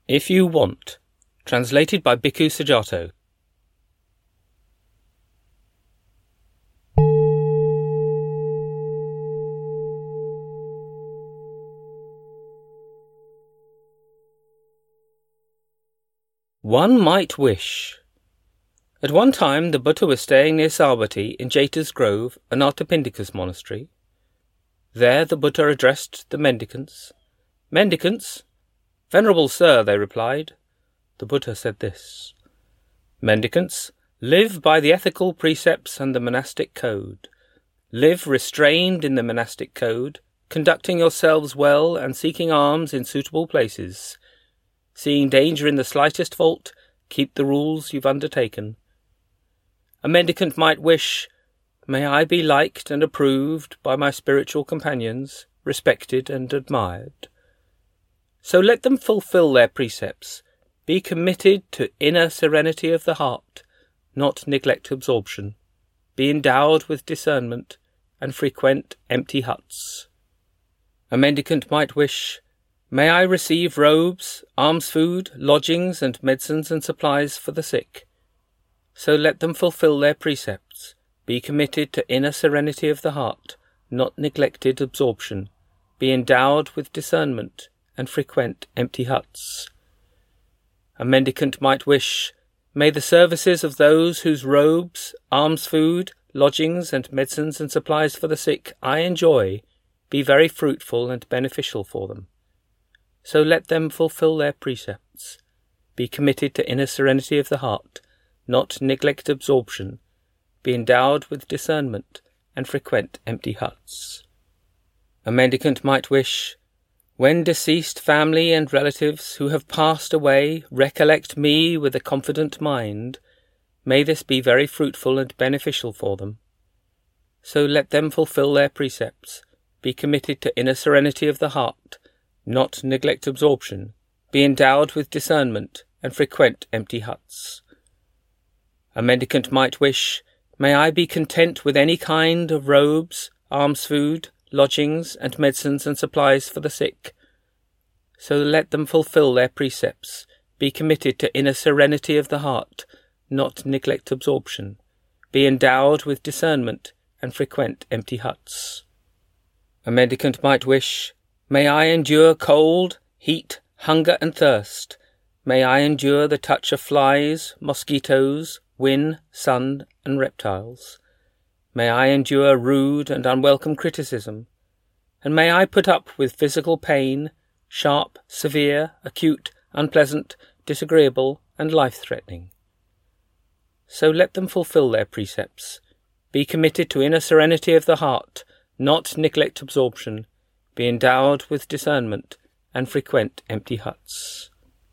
If You Want, translated by Bhikkhu Sujato. One might wish. At one time the Buddha was staying near Savatthi in Jeta's Grove, Anathapindika's monastery. There the Buddha addressed the mendicants. "Mendicants?" "Venerable sir," they replied. The Buddha said this: "Mendicants, live by the ethical precepts and the monastic code. Live restrained in the monastic code, conducting yourselves well and seeking alms in suitable places. Seeing danger in the slightest fault, keep the rules you've undertaken. A mendicant might wish, may I be liked and approved by my spiritual companions, respected and admired. So let them fulfill their precepts, be committed to inner serenity of the heart, not neglect absorption, be endowed with discernment, and frequent empty huts. A mendicant might wish, may I receive robes, alms food, lodgings and medicines and supplies for the sick. So let them fulfill their precepts, be committed to inner serenity of the heart, not neglected absorption, be endowed with discernment, and frequent empty huts. A mendicant might wish, may the services of those whose robes, alms food, lodgings and medicines and supplies for the sick I enjoy be very fruitful and beneficial for them. So let them fulfill their precepts, be committed to inner serenity of the heart, not neglect absorption, be endowed with discernment, and frequent empty huts. A mendicant might wish, when deceased family and relatives who have passed away recollect me with a confident mind, may this be very fruitful and beneficial for them. So let them fulfill their precepts, be committed to inner serenity of the heart, not neglect absorption, be endowed with discernment, and frequent empty huts. A mendicant might wish, may I be content with any kind of robes, alms food, lodgings and medicines and supplies for the sick. So let them fulfill their precepts, be committed to inner serenity of the heart, not neglect absorption, be endowed with discernment, and frequent empty huts. A mendicant might wish, may I endure cold, heat, hunger and thirst. May I endure the touch of flies, mosquitoes, wind, sun and reptiles. May I endure rude and unwelcome criticism. And may I put up with physical pain, sharp, severe, acute, unpleasant, disagreeable and life-threatening. So let them fulfill their precepts, be committed to inner serenity of the heart, not neglect absorption, be endowed with discernment, and frequent empty huts.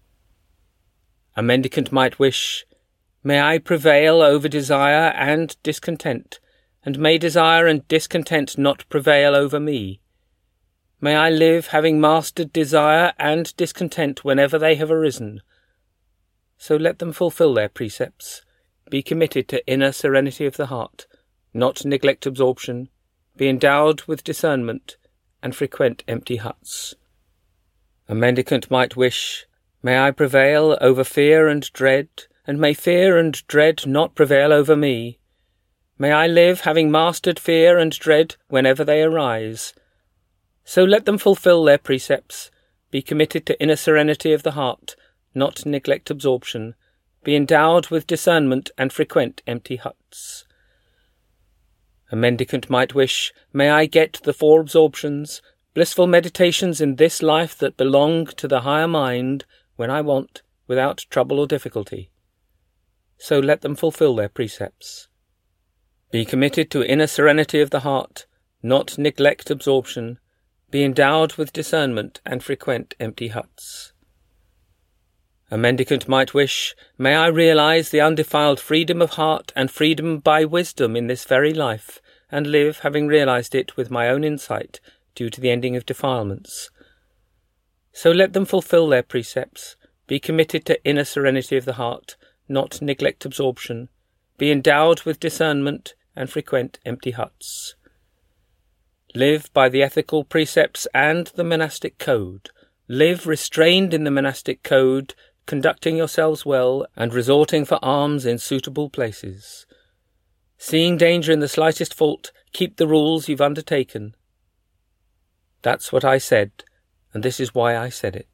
A mendicant might wish, may I prevail over desire and discontent, and may desire and discontent not prevail over me. May I live having mastered desire and discontent whenever they have arisen. So let them fulfill their precepts, be committed to inner serenity of the heart, not neglect absorption, be endowed with discernment, and frequent empty huts. A mendicant might wish, may I prevail over fear and dread, and may fear and dread not prevail over me. May I live having mastered fear and dread whenever they arise. So let them fulfill their precepts, be committed to inner serenity of the heart, not neglect absorption, be endowed with discernment and frequent empty huts. A mendicant might wish, may I get the 4 absorptions, blissful meditations in this life that belong to the higher mind when I want, without trouble or difficulty. So let them fulfill their precepts. Be committed to inner serenity of the heart, not neglect absorption, be endowed with discernment and frequent empty huts. A mendicant might wish, may I realize the undefiled freedom of heart and freedom by wisdom in this very life, and live having realized it with my own insight due to the ending of defilements. So let them fulfill their precepts, be committed to inner serenity of the heart, not neglect absorption, be endowed with discernment and frequent empty huts. Live by the ethical precepts and the monastic code. live restrained in the monastic code, conducting yourselves well and resorting for alms in suitable places. Seeing danger in the slightest fault, keep the rules you've undertaken. That's what I said, and this is why I said it.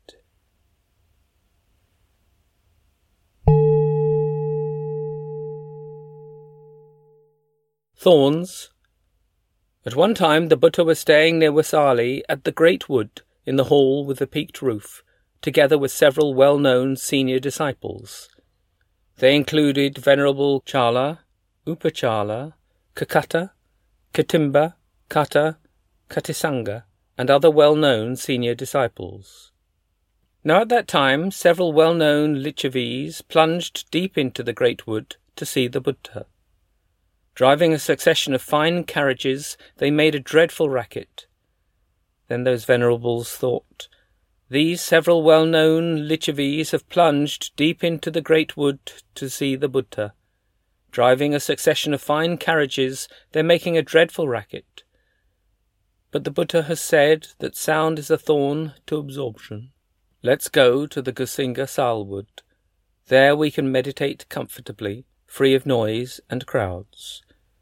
Thorns. At one time the Buddha was staying near Vaisali at the Great Wood in the hall with the peaked roof, together with several well-known senior disciples. They included Venerable Chala, Upachala, Kakata, Katimba, Kata, Katisanga, and other well-known senior disciples. Now at that time several well-known Lichavis plunged deep into the Great Wood to see the Buddha. Driving a succession of fine carriages, they made a dreadful racket. Then those venerables thought, "These several well-known Lichavis have plunged deep into the Great Wood to see the Buddha. Driving a succession of fine carriages, they're making a dreadful racket. But the Buddha has said that sound is a thorn to absorption. Let's go to the Gusinga Salwood. There we can meditate comfortably, free of noise and crowds."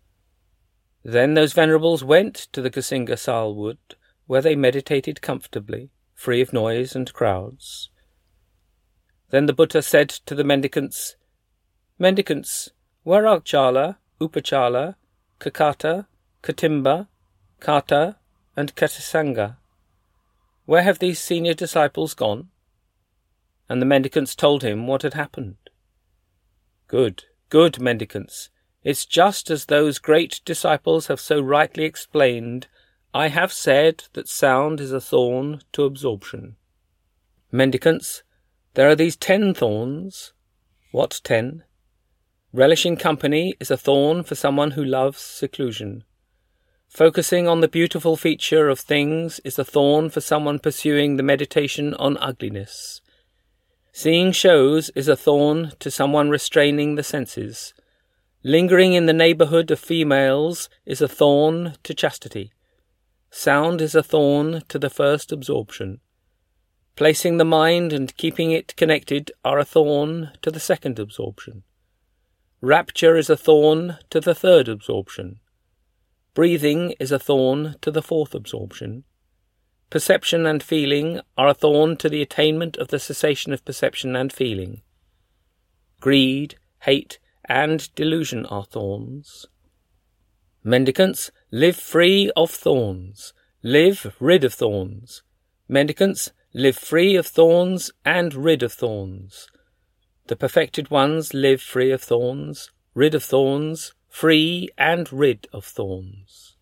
Then those venerables went to the Gusinga Salwood, where they meditated comfortably, free of noise and crowds. Then the Buddha said to the mendicants, "Mendicants, where are Chala, Upachala, Kakata, Katimba, Kata, and Katisanga? Where have these senior disciples gone?" And the mendicants told him what had happened. "Good, good, mendicants. It's just as those great disciples have so rightly explained. I have said that sound is a thorn to absorption. Mendicants, there are these 10 thorns. What 10? Relishing company is a thorn for someone who loves seclusion. Focusing on the beautiful feature of things is a thorn for someone pursuing the meditation on ugliness. Seeing shows is a thorn to someone restraining the senses. Lingering in the neighbourhood of females is a thorn to chastity. Sound is a thorn to the first absorption. Placing the mind and keeping it connected are a thorn to the second absorption. Rapture is a thorn to the third absorption. Breathing is a thorn to the fourth absorption. Perception and feeling are a thorn to the attainment of the cessation of perception and feeling. Greed, hate, and delusion are thorns. Mendicants, live free of thorns. Live rid of thorns. Mendicants, live free of thorns and rid of thorns. The perfected ones live free of thorns, rid of thorns, free and rid of thorns.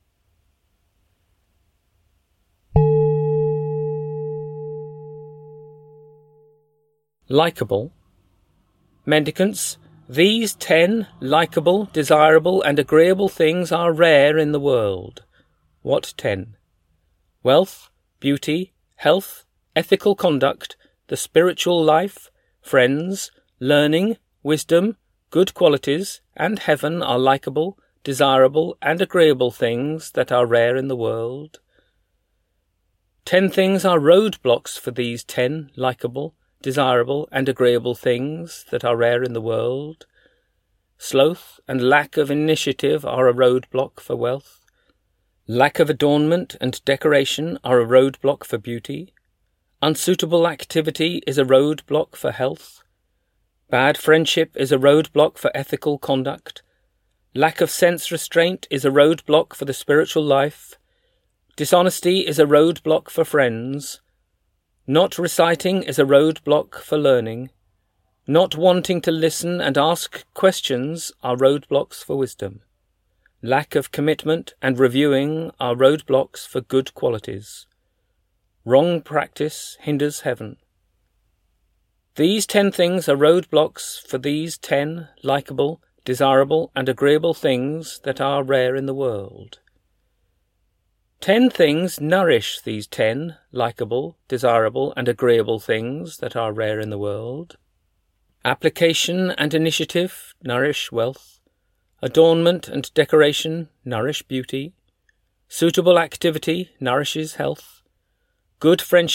Likeable. Mendicants, these 10 likeable, desirable, and agreeable things are rare in the world. What 10? Wealth, beauty, health, ethical conduct, the spiritual life, friends, learning, wisdom, good qualities, and heaven are likeable, desirable, and agreeable things that are rare in the world. 10 things are roadblocks for these 10 likeable, desirable, and agreeable things that are rare in the world. Sloth and lack of initiative are a roadblock for wealth. Lack of adornment and decoration are a roadblock for beauty. Unsuitable activity is a roadblock for health. Bad friendship is a roadblock for ethical conduct. Lack of sense restraint is a roadblock for the spiritual life. Dishonesty is a roadblock for friends. Not reciting is a roadblock for learning. Not wanting to listen and ask questions are roadblocks for wisdom. Lack of commitment and reviewing are roadblocks for good qualities. Wrong practice hinders heaven. These 10 things are roadblocks for these 10 likeable, desirable, and agreeable things that are rare in the world. 10 things nourish these 10 likeable, desirable, and agreeable things that are rare in the world. Application and initiative nourish wealth. Adornment and decoration nourish beauty. Suitable activity nourishes health. Good friendship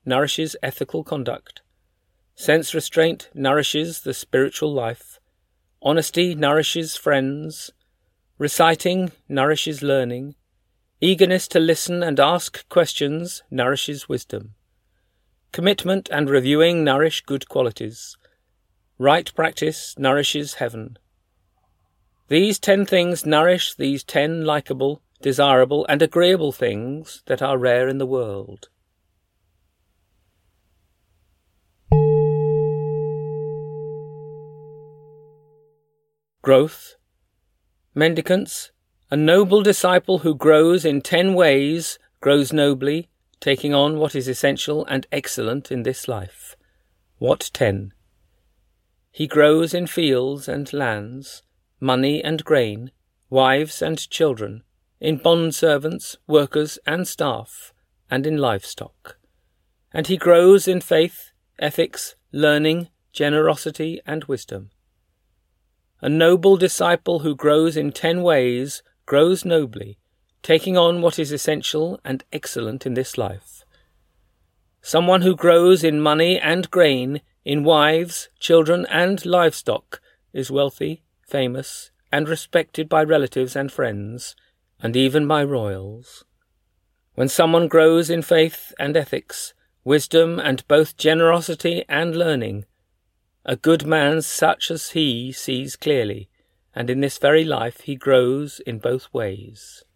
nourishes ethical conduct. Sense restraint nourishes the spiritual life. Honesty nourishes friends. Reciting nourishes learning. Eagerness to listen and ask questions nourishes wisdom. Commitment and reviewing nourish good qualities. Right practice nourishes heaven. These 10 things nourish these 10 likeable, desirable and agreeable things that are rare in the world. Growth. Mendicants. A noble disciple who grows in 10 ways grows nobly, taking on what is essential and excellent in this life. What 10? He grows in fields and lands, money and grain, wives and children, in bondservants, workers and staff, and in livestock. And he grows in faith, ethics, learning, generosity and wisdom. A noble disciple who grows in 10 ways grows nobly, taking on what is essential and excellent in this life. Someone who grows in money and grain, in wives, children and livestock, is wealthy, famous, and respected by relatives and friends, and even by royals. When someone grows in faith and ethics, wisdom and both generosity and learning, a good man such as he sees clearly, and in this very life he grows in both ways.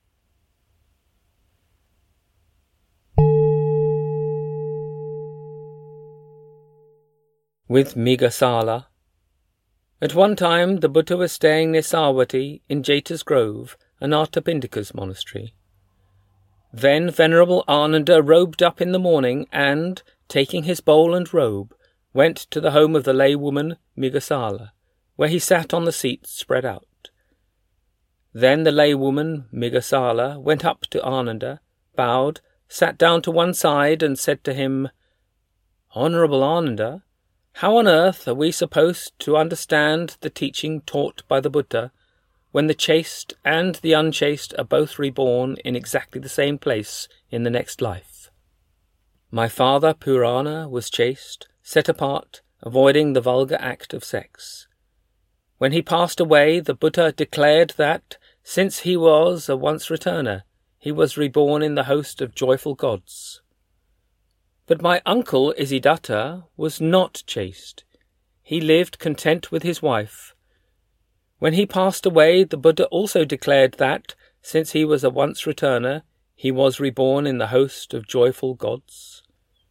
With Mrgasala. At one time the Buddha was staying near Savatthi in Jeta's Grove, Anathapindika's monastery. Then Venerable Ananda robed up in the morning and, taking his bowl and robe, went to the home of the laywoman Mrgasala, where he sat on the seat spread out. Then the laywoman Mrgasala went up to Ananda, bowed, sat down to one side and said to him, "Honourable Ananda, how on earth are we supposed to understand the teaching taught by the Buddha when the chaste and the unchaste are both reborn in exactly the same place in the next life? My father Purana was chaste, set apart, avoiding the vulgar act of sex. When he passed away, the Buddha declared that, since he was a once-returner, he was reborn in the host of joyful gods. But my uncle Isiddhata was not chaste. He lived content with his wife. When he passed away, the Buddha also declared that, since he was a once-returner, he was reborn in the host of joyful gods.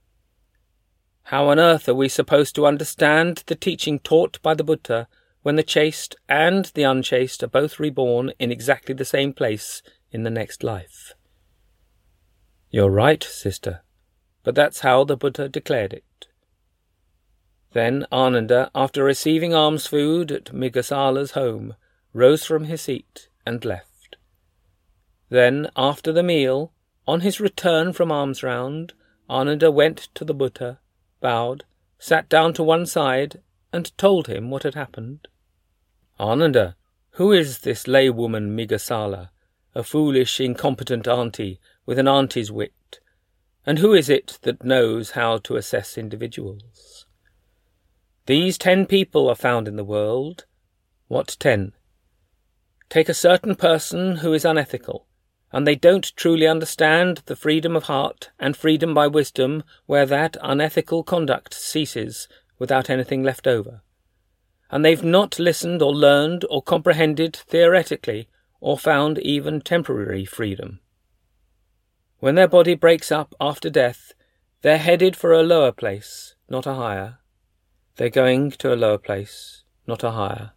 How on earth are we supposed to understand the teaching taught by the Buddha when the chaste and the unchaste are both reborn in exactly the same place in the next life?" "You're right, sister, but that's how the Buddha declared it." Then Ananda, after receiving alms food at Mrgasala's home, rose from his seat and left. Then, after the meal, on his return from alms round, Ananda went to the Buddha, bowed, sat down to one side, and told him what had happened. "Ananda, who is this laywoman Mrgasala, a foolish, incompetent auntie with an auntie's wit? And who is it that knows how to assess individuals? These 10 people are found in the world." "What 10? "Take a certain person who is unethical, and they don't truly understand the freedom of heart and freedom by wisdom where that unethical conduct ceases without anything left over. And they've not listened or learned or comprehended theoretically or found even temporary freedom. When their body breaks up after death, they're headed for a lower place, not a higher. They're going to a lower place, not a higher.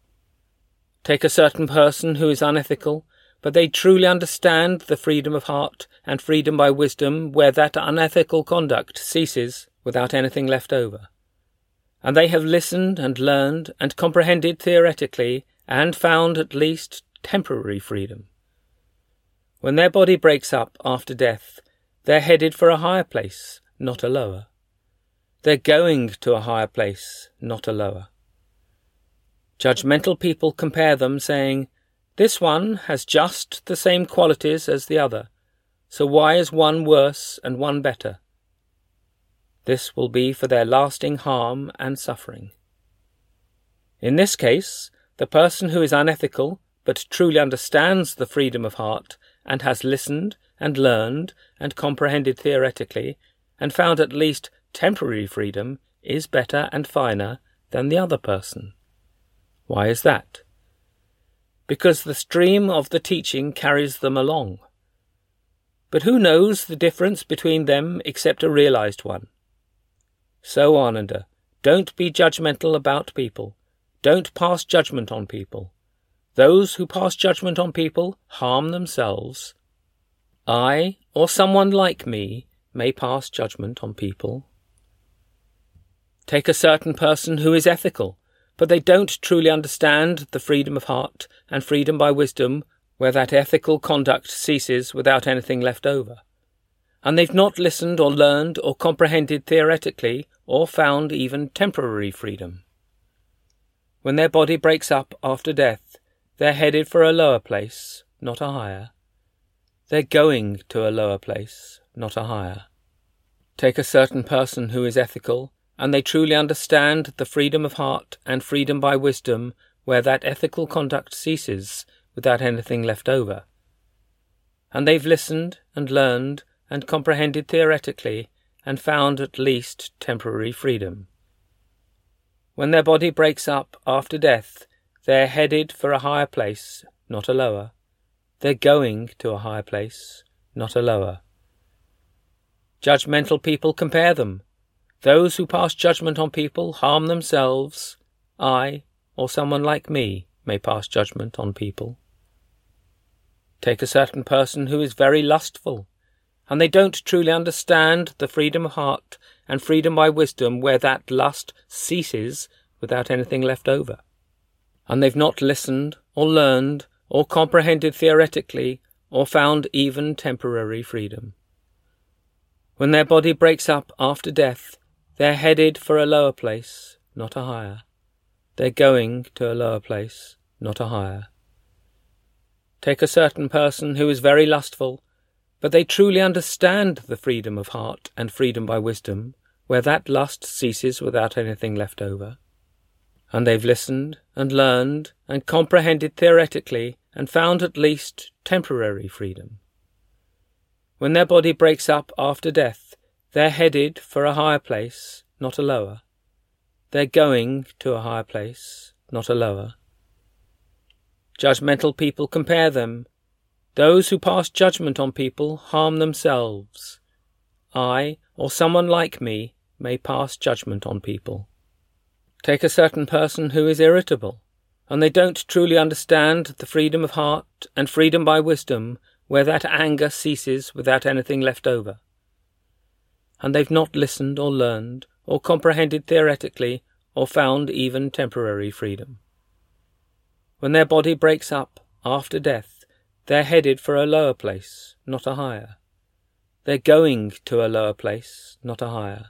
Take a certain person who is unethical, but they truly understand the freedom of heart and freedom by wisdom where that unethical conduct ceases without anything left over. And they have listened and learned and comprehended theoretically and found at least temporary freedom. When their body breaks up after death, they're headed for a higher place, not a lower. They're going to a higher place, not a lower. Judgmental people compare them, saying, "This one has just the same qualities as the other, so why is one worse and one better?" this will be for their lasting harm and suffering. In this case, the person who is unethical but truly understands the freedom of heart and has listened and learned and comprehended theoretically and found at least temporary freedom is better and finer than the other person. Why is that? Because the stream of the teaching carries them along. But who knows the difference between them except a realized one? So, Ananda, don't be judgmental about people. Don't pass judgment on people. Those who pass judgment on people harm themselves. I, or someone like me, may pass judgment on people. Take a certain person who is ethical, but they don't truly understand the freedom of heart and freedom by wisdom, where that ethical conduct ceases without anything left over. And they've not listened or learned or comprehended theoretically or found even temporary freedom. When their body breaks up after death, they're headed for a lower place, not a higher. They're going to a lower place, not a higher. Take a certain person who is ethical, and they truly understand the freedom of heart and freedom by wisdom, where that ethical conduct ceases without anything left over. And they've listened and learned and comprehended theoretically and found at least temporary freedom. When their body breaks up after death, they're headed for a higher place, not a lower. They're going to a higher place, not a lower. Judgmental people compare them. Those who pass judgment on people harm themselves. I, or someone like me, may pass judgment on people. Take a certain person who is very lustful, and they don't truly understand the freedom of heart and freedom by wisdom, where that lust ceases without anything left over. And they've not listened or learned or comprehended theoretically or found even temporary freedom. When their body breaks up after death, they're headed for a lower place, not a higher. They're going to a lower place, not a higher. Take a certain person who is very lustful, but they truly understand the freedom of heart and freedom by wisdom, where that lust ceases without anything left over. And they've listened and learned and comprehended theoretically and found at least temporary freedom. When their body breaks up after death, they're headed for a higher place, not a lower. They're going to a higher place, not a lower. Judgmental people compare them. Those who pass judgment on people harm themselves. I, or someone like me, may pass judgment on people. Take a certain person who is irritable, and they don't truly understand the freedom of heart and freedom by wisdom, where that anger ceases without anything left over. And they've not listened or learned or comprehended theoretically or found even temporary freedom. When their body breaks up after death, they're headed for a lower place, not a higher. They're going to a lower place, not a higher.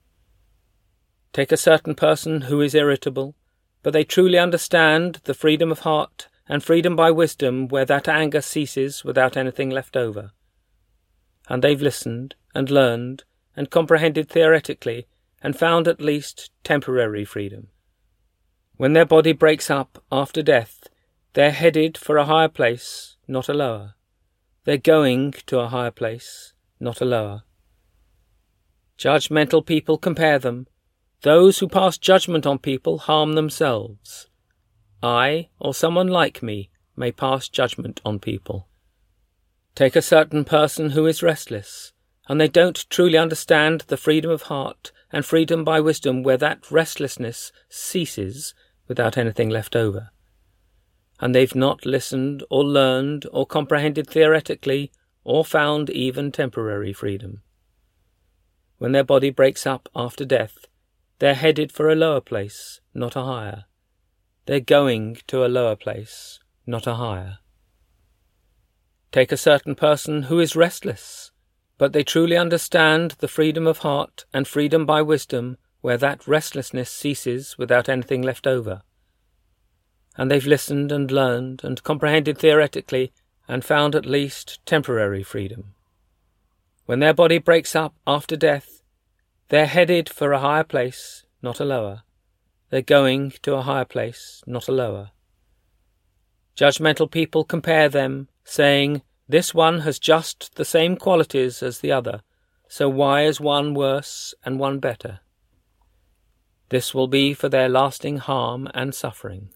Take a certain person who is irritable, but they truly understand the freedom of heart and freedom by wisdom, where that anger ceases without anything left over. And they've listened and learned and comprehended theoretically and found at least temporary freedom. When their body breaks up after death, they're headed for a higher place, not a lower. They're going to a higher place, not a lower. Judgmental people compare them. Those who pass judgment on people harm themselves. I, or someone like me, may pass judgment on people. Take a certain person who is restless, and they don't truly understand the freedom of heart and freedom by wisdom, where that restlessness ceases without anything left over. And they've not listened or learned or comprehended theoretically or found even temporary freedom. When their body breaks up after death, they're headed for a lower place, not a higher. They're going to a lower place, not a higher. Take a certain person who is restless, but they truly understand the freedom of heart and freedom by wisdom, where that restlessness ceases without anything left over. And they've listened and learned and comprehended theoretically and found at least temporary freedom. When their body breaks up after death, They're headed for a higher place, not a lower. They're going to a higher place, not a lower. Judgmental people compare them, saying, "This one has just the same qualities as the other, so why is one worse and one better?" This will be for their lasting harm and suffering.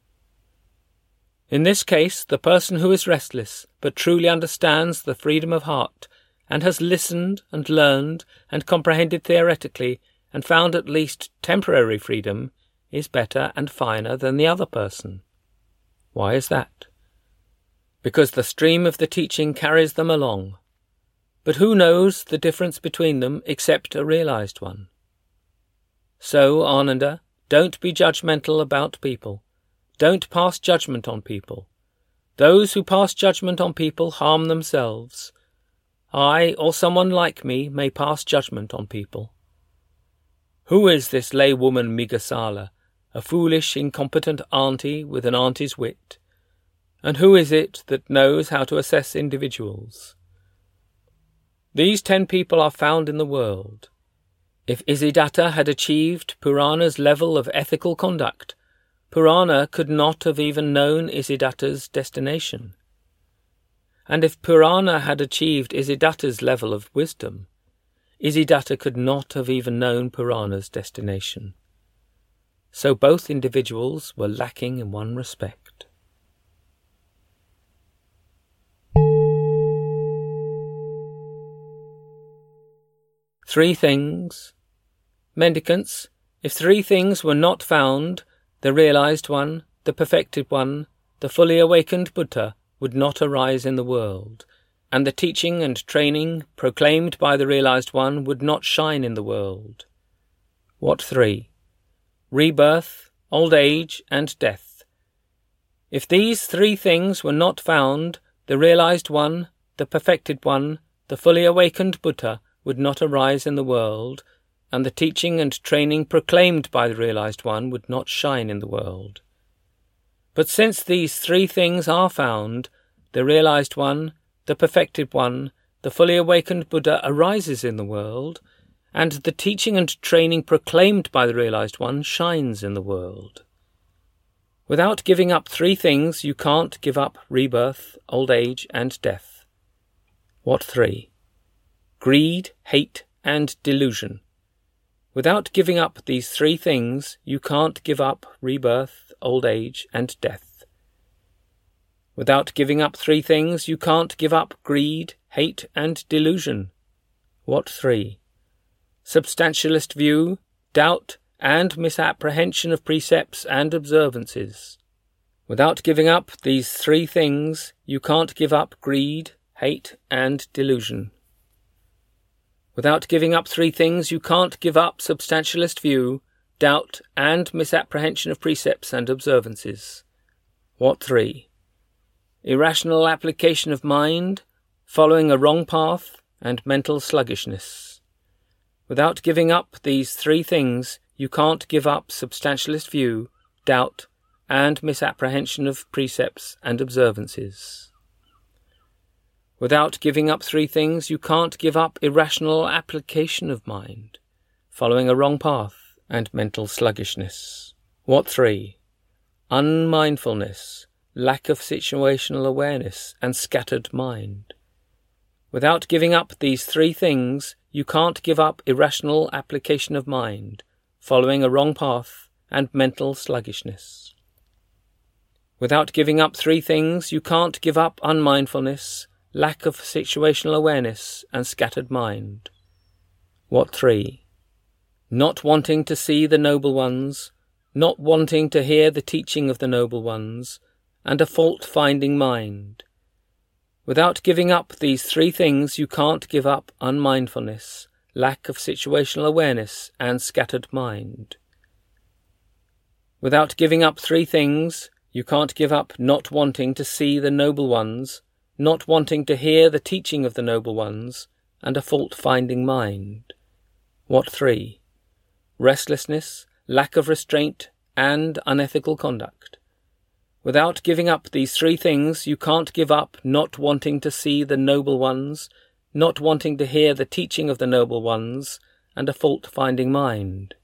In this case, the person who is restless, but truly understands the freedom of heart, and has listened and learned and comprehended theoretically, and found at least temporary freedom, is better and finer than the other person. Why is that? Because the stream of the teaching carries them along. But who knows the difference between them except a realized one? So, Ananda, don't be judgmental about people. Don't pass judgment on people. Those who pass judgment on people harm themselves. I, or someone like me, may pass judgment on people. Who is this laywoman Migasala, a foolish, incompetent auntie with an auntie's wit? And who is it that knows how to assess individuals? These 10 people are found in the world. If Isiddhata had achieved Purana's level of ethical conduct, Purana could not have even known Isiddhata's destination. And if Purana had achieved Isiddhata's level of wisdom, Isiddhata could not have even known Purana's destination. So both individuals were lacking in one respect. Three things. Mendicants, if 3 things were not found, the realized one, the perfected one, the fully awakened Buddha would not arise in the world, and the teaching and training proclaimed by the realized one would not shine in the world. What 3? Rebirth, old age, and death. If these 3 things were not found, the realized one, the perfected one, the fully awakened Buddha would not arise in the world, and the teaching and training proclaimed by the realized one would not shine in the world. But since these 3 things are found, the realized one, the perfected one, the fully awakened Buddha arises in the world, and the teaching and training proclaimed by the realized one shines in the world. Without giving up 3 things, you can't give up rebirth, old age, and death. What 3? Greed, hate, and delusion. Without giving up these 3 things, you can't give up rebirth, old age, and death. Without giving up 3 things, you can't give up greed, hate, and delusion. What 3? Substantialist view, doubt, and misapprehension of precepts and observances. Without giving up these 3 things, you can't give up greed, hate, and delusion. Without giving up 3 things, you can't give up substantialist view, doubt, and misapprehension of precepts and observances. What 3? Irrational application of mind, following a wrong path, and mental sluggishness. Without giving up these 3 things, you can't give up substantialist view, doubt, and misapprehension of precepts and observances. Without giving up 3 things, you can't give up irrational application of mind, following a wrong path, and mental sluggishness. What 3? Unmindfulness, lack of situational awareness, and scattered mind. Without giving up these 3 things, you can't give up irrational application of mind, following a wrong path, and mental sluggishness. Without giving up 3 things, you can't give up unmindfulness, lack of situational awareness, and scattered mind. What 3? Not wanting to see the noble ones, not wanting to hear the teaching of the noble ones, and a fault-finding mind. Without giving up these 3 things, you can't give up unmindfulness, lack of situational awareness, and scattered mind. Without giving up 3 things, you can't give up not wanting to see the noble ones, not wanting to hear the teaching of the noble ones, and a fault-finding mind. What 3? Restlessness, lack of restraint, and unethical conduct. Without giving up these 3 things, you can't give up not wanting to see the noble ones, not wanting to hear the teaching of the noble ones, and a fault-finding mind.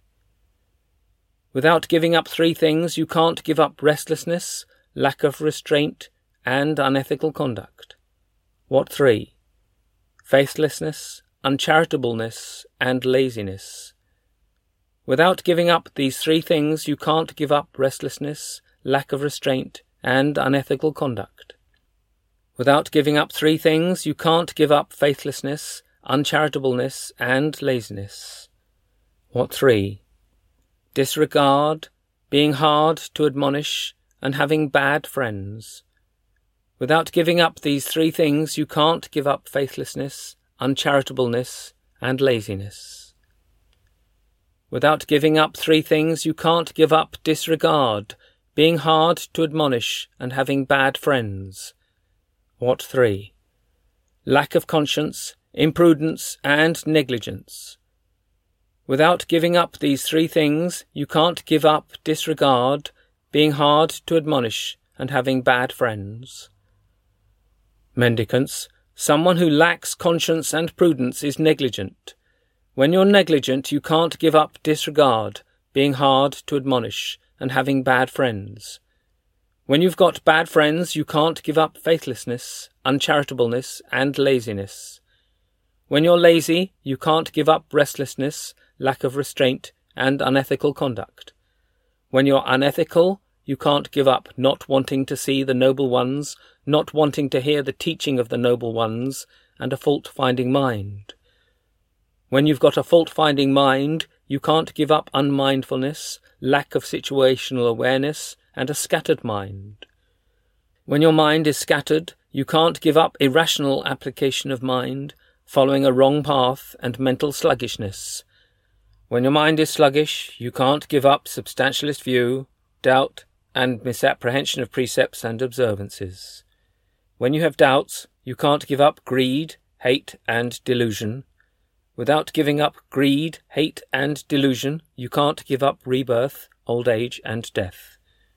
Without giving up three things, you can't give up restlessness, lack of restraint, and unethical conduct. What three? Faithlessness, uncharitableness, and laziness. Without giving up these three things, you can't give up restlessness, lack of restraint, and unethical conduct. Without giving up three things, you can't give up faithlessness, uncharitableness, and laziness. What three? Disregard, being hard to admonish, and having bad friends. Without giving up these three things, you can't give up faithlessness, uncharitableness, and laziness. Without giving up three things, you can't give up disregard, being hard to admonish, and having bad friends. What three? Lack of conscience, imprudence, and negligence. Without giving up these three things, you can't give up disregard, being hard to admonish, and having bad friends. Mendicants, someone who lacks conscience and prudence is negligent. When you're negligent, you can't give up disregard, being hard to admonish, and having bad friends. When you've got bad friends, you can't give up faithlessness, uncharitableness, and laziness. When you're lazy, you can't give up restlessness, lack of restraint, and unethical conduct. When you're unethical, you can't give up not wanting to see the noble ones, not wanting to hear the teaching of the noble ones, and a fault-finding mind. When you've got a fault-finding mind, you can't give up unmindfulness, lack of situational awareness, and a scattered mind. When your mind is scattered, you can't give up irrational application of mind, following a wrong path, and mental sluggishness. When your mind is sluggish, you can't give up substantialist view, doubt, and misapprehension of precepts and observances. When you have doubts, you can't give up greed, hate, and delusion. Without giving up greed, hate, and delusion, you can't give up rebirth, old age, and death.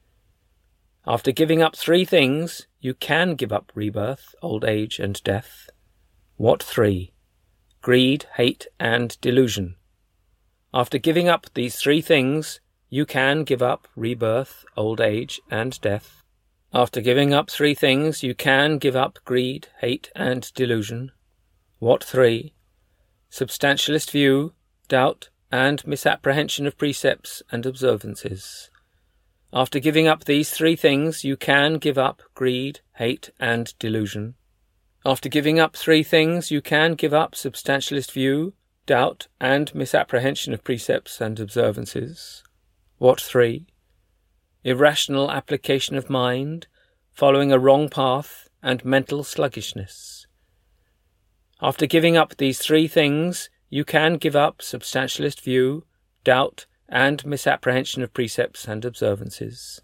After giving up three things, you can give up rebirth, old age, and death. What three? Greed, hate, and delusion. After giving up these three things, you can give up rebirth, old age, and death. After giving up three things, you can give up greed, hate, and delusion. What three? Substantialist view, doubt, and misapprehension of precepts and observances. After giving up these three things, you can give up greed, hate, and delusion. After giving up three things, you can give up substantialist view, doubt, and misapprehension of precepts and observances. What three? Irrational application of mind, following a wrong path, and mental sluggishness. After giving up these three things, you can give up substantialist view, doubt, and misapprehension of precepts and observances.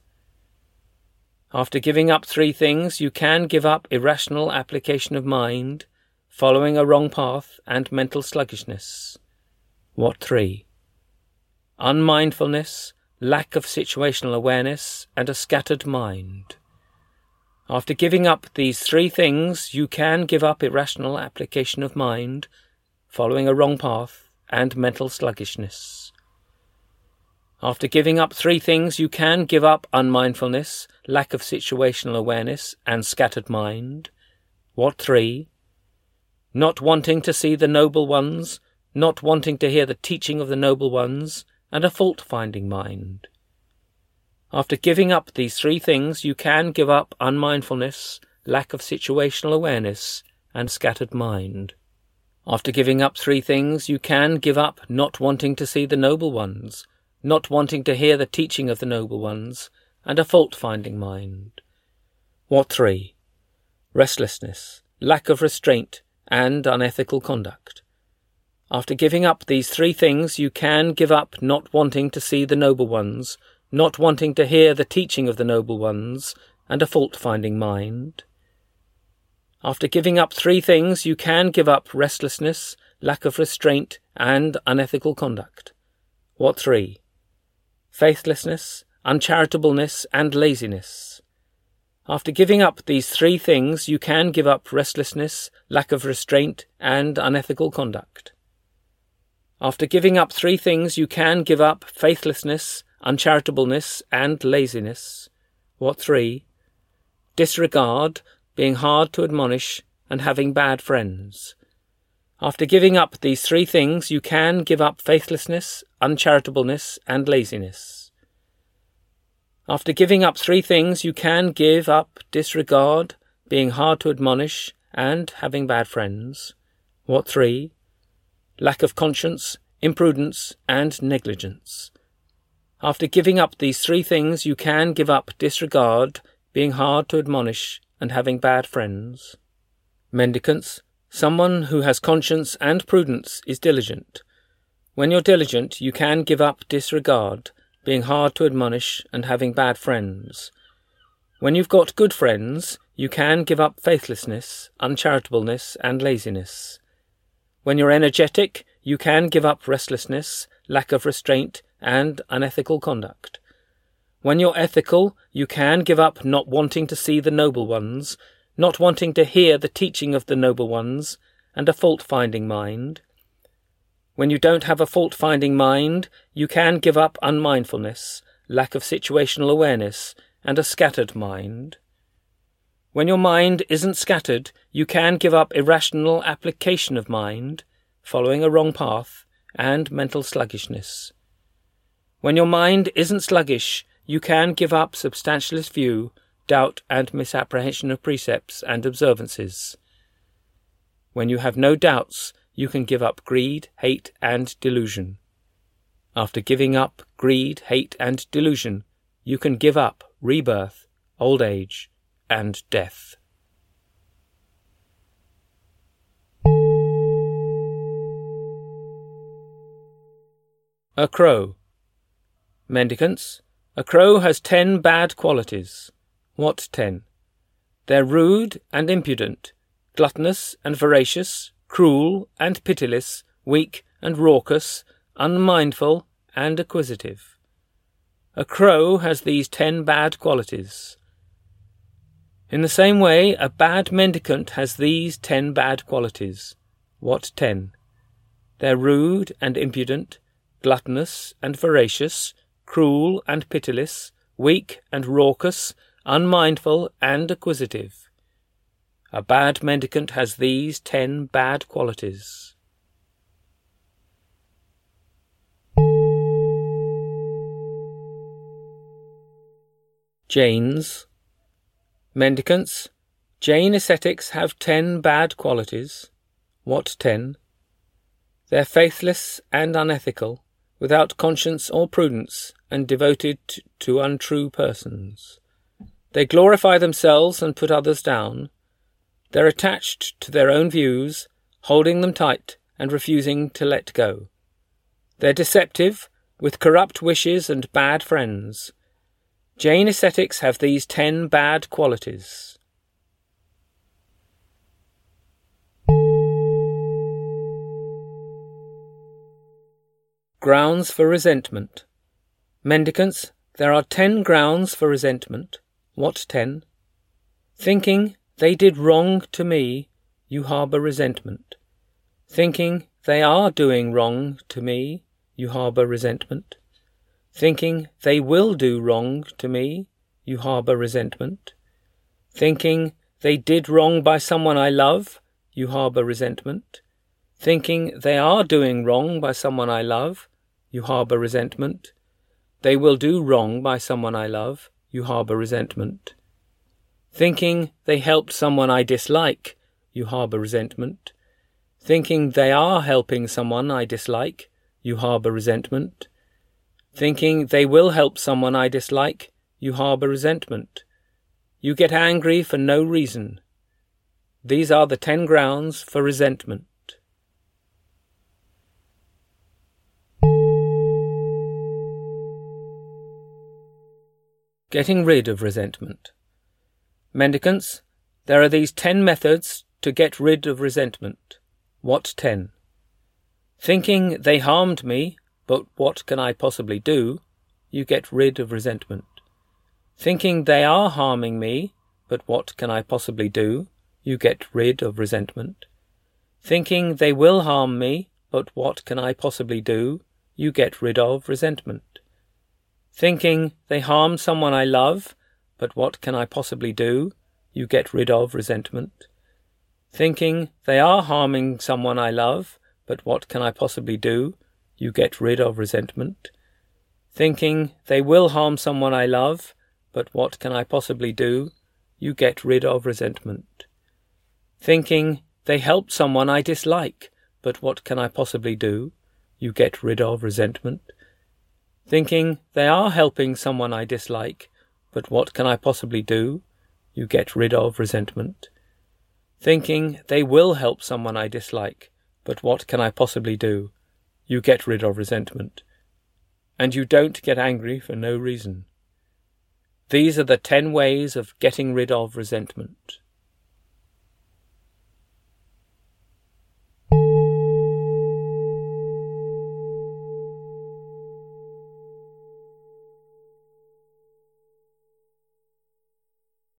After giving up three things, you can give up irrational application of mind, following a wrong path, and mental sluggishness. What three? Unmindfulness, lack of situational awareness, and a scattered mind. After giving up these three things, you can give up irrational application of mind, following a wrong path, and mental sluggishness. After giving up three things, you can give up unmindfulness, lack of situational awareness, and scattered mind. What three? Not wanting to see the noble ones, not wanting to hear the teaching of the noble ones, and a fault-finding mind. After giving up these three things, you can give up unmindfulness, lack of situational awareness, and scattered mind. After giving up three things, you can give up not wanting to see the noble ones, not wanting to hear the teaching of the noble ones, and a fault-finding mind. What three? Restlessness, lack of restraint, and unethical conduct. After giving up these three things, you can give up not wanting to see the noble ones, not wanting to hear the teaching of the noble ones, and a fault-finding mind. After giving up three things, you can give up restlessness, lack of restraint, and unethical conduct. What three? Faithlessness, uncharitableness, and laziness. After giving up these three things, you can give up restlessness, lack of restraint, and unethical conduct. After giving up 3 things you can give up: faithlessness, uncharitableness, and laziness. What 3? Disregard, being hard to admonish, and having bad friends. After giving up these 3 things you can give up faithlessness, uncharitableness, and laziness. After giving up 3 things you can give up: disregard, being hard to admonish, and having bad friends. What 3? Lack of conscience, imprudence, and negligence. After giving up these 3 things you can give up: disregard, being hard to admonish, and having bad friends. Mendicants, someone who has conscience and prudence is diligent. When you're diligent you can give up disregard, being hard to admonish, and having bad friends. When you've got good friends you can give up faithlessness, uncharitableness, and laziness. When you're energetic you can give up restlessness, lack of restraint, and unethical conduct. When you're ethical you can give up not wanting to see the noble ones, not wanting to hear the teaching of the noble ones, and a fault-finding mind. When you don't have a fault-finding mind you can give up unmindfulness, lack of situational awareness, and a scattered mind. When your mind isn't scattered you can give up irrational application of mind, following a wrong path, and mental sluggishness. When your mind isn't sluggish you can give up substantialist view, doubt, and misapprehension of precepts and observances. When you have no doubts you can give up greed, hate, and delusion. After giving up greed, hate, and delusion you can give up rebirth, old age, and death. A crow. Mendicants, a crow has 10 bad qualities. What 10? They're rude and impudent, gluttonous and voracious, cruel and pitiless, weak and raucous, unmindful and acquisitive. A crow has these 10 bad qualities. In the same way, a bad mendicant has these 10 bad qualities. What 10? They're rude and impudent, gluttonous and voracious, cruel and pitiless, weak and raucous, unmindful and acquisitive. A bad mendicant has these 10 bad qualities. Jains. Mendicants, Jain ascetics have 10 bad qualities. What 10? They're faithless and unethical, without conscience or prudence, and devoted to untrue persons. They glorify themselves and put others down. They're attached to their own views, holding them tight and refusing to let go. They're deceptive, with corrupt wishes and bad friends. Jain ascetics have these 10 bad qualities. Grounds for resentment. Mendicants, there are 10 grounds for resentment. What 10? Thinking they did wrong to me, you harbour resentment. Thinking they are doing wrong to me, you harbour resentment. Thinking they will do wrong to me, you harbour resentment. Thinking they did wrong by someone I love, you harbour resentment. Thinking they are doing wrong by someone I love, you harbour resentment. They will do wrong by someone I love, you harbour resentment. Thinking they helped someone I dislike, you harbour resentment. Thinking they are helping someone I dislike, you harbour resentment. Thinking they will help someone I dislike, you harbour resentment. You get angry for no reason. These are the 10 grounds for resentment. Getting rid of resentment. Mendicants, there are these 10 methods to get rid of resentment. What 10? Thinking they harmed me, but what can I possibly do? You get rid of resentment. Thinking they are harming me, but what can I possibly do? You get rid of resentment. Thinking they will harm me, but what can I possibly do? You get rid of resentment. Thinking they harm someone I love, but what can I possibly do? You get rid of resentment. Thinking they are harming someone I love, but what can I possibly do? You get rid of resentment. Thinking they will harm someone I love, but what can I possibly do? You get rid of resentment. Thinking they help someone I dislike, but what can I possibly do? You get rid of resentment. Thinking they are helping someone I dislike, but what can I possibly do? You get rid of resentment. Thinking they will help someone I dislike, but what can I possibly do? You get rid of resentment. And you don't get angry for no reason. These are the 10 ways of getting rid of resentment.